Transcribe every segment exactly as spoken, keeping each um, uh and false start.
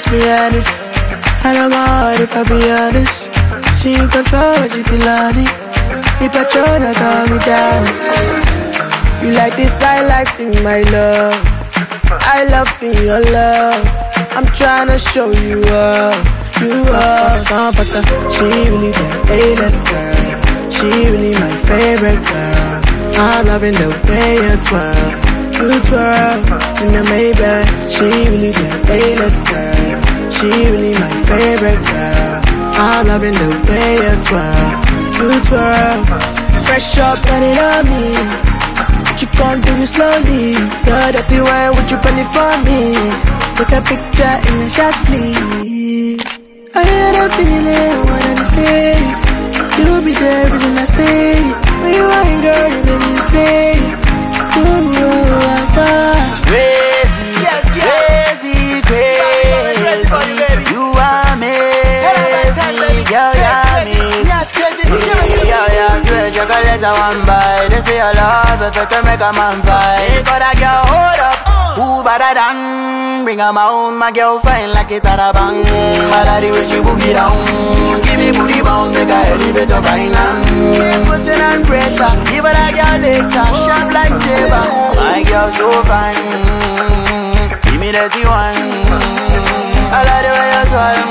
me honest. I know my heart if I be honest. She in control when she feel on it. The patrol that calm me down. You like this, I like thing, my love. I love being your love. I'm tryna show you up, you up. Comforter, she really the A-list girl. She really my favorite girl. I'm loving the way you twirl, you twirl in the Maybach. She really the A-list girl. She really my favorite girl. I'm loving the way you twirl, you twirl. Fresh up, run it on me. You gon' do it slowly. Your dirty wine, would you burn it for me? Take a picture in the shot sleeve. I had a feeling, one of these days you'll be there, reason I stay. When you ain't girl, you make me say, ooh, I thought crazy, yes, yes. crazy, crazy. You are amazing, girl, you're amazing. Yo, yo, swear chocolate I want buy. They say I love it, to make a man fight. But I girl, hold up, who better than? Bring her my own, my girl fine like it at a bang. I like the way she boogie down. Give me booty bounce, make her elevate your finance. Keep pushing and pressure, give her that girl lecture. Sharp like saber, my girl so fine. Give me that one. I like the way you twirl.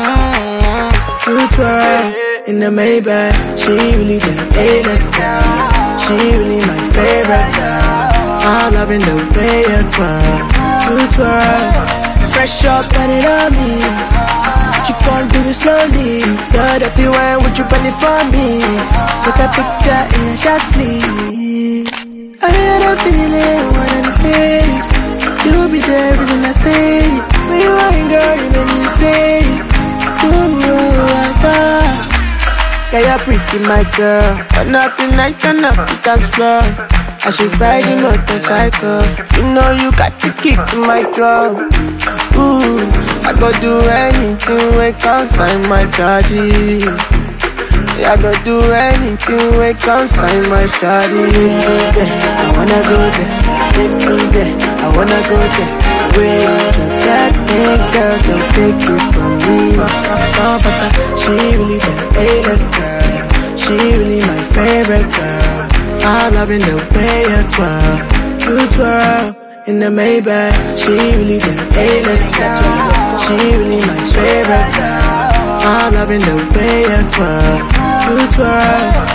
You twirl in the Maybach. She really the A-list girl. She really my favorite girl. I'm loving the way you twirl, you twirl. Fresh up, run it on me. You gon' do it slowly. Your dirty wine, would you burn it for me? Take a picture in the shot sleeve. I had a feeling, one of these days you'll be there, reason I stay. When you ain't girl, you make me say, ooh, I thought. Yeah, you're pretty, my girl. Turn up the night, turn up the dance floor. I should ride the motorcycle. You know you got to kick in my drum. Ooh, I go do anything when consign my charges. Yeah, I go do anything when consign my shawty. Take me there, I wanna go there. Take me there, I wanna go there. Wait, that thing, girl, don't take it from me. She really the A-list girl. She really my favorite girl. I'm loving the way you twirl, you twirl in the Maybach. She really the A-list girl. She really my favorite girl. I'm loving the way you twirl, you twirl.